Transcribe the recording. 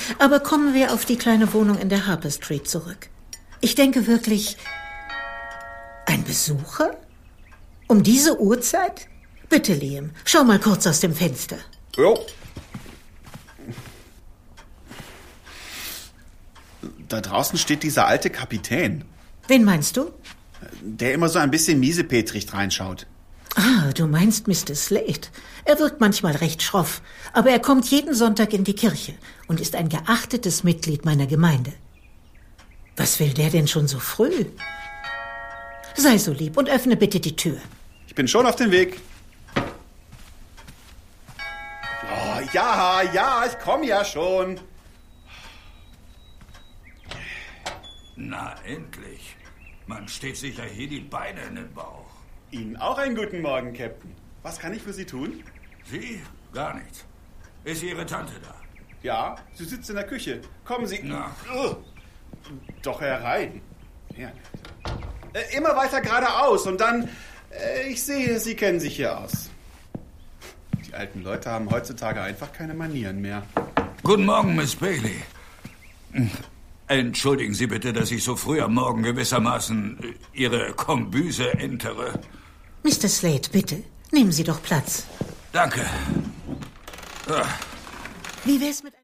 Aber kommen wir auf die kleine Wohnung in der Harper Street zurück. Ich denke wirklich, ein Besucher? Um diese Uhrzeit? Bitte, Liam, schau mal kurz aus dem Fenster. Jo. Da draußen steht dieser alte Kapitän. Wen meinst du? Der immer so ein bisschen miesepetrig reinschaut. Ah, du meinst Mr. Slade. Er wirkt manchmal recht schroff, aber er kommt jeden Sonntag in die Kirche und ist ein geachtetes Mitglied meiner Gemeinde. Was will der denn schon so früh? Sei so lieb und öffne bitte die Tür. Ich bin schon auf dem Weg. Oh, ja, ich komme ja schon. Na, endlich. Man steht sich ja hier die Beine in den Bauch. Ihnen auch einen guten Morgen, Captain. Was kann ich für Sie tun? Sie? Gar nichts. Ist Ihre Tante da? Ja, sie sitzt in der Küche. Kommen Sie. Na. Doch herein. Ja. Immer weiter geradeaus und dann... ich sehe, Sie kennen sich hier aus. Die alten Leute haben heutzutage einfach keine Manieren mehr. Guten Morgen, Miss Bailey. Entschuldigen Sie bitte, dass ich so früh am Morgen gewissermaßen Ihre Kombüse entere. Mr. Slade, bitte, nehmen Sie doch Platz. Danke. Wie wär's mit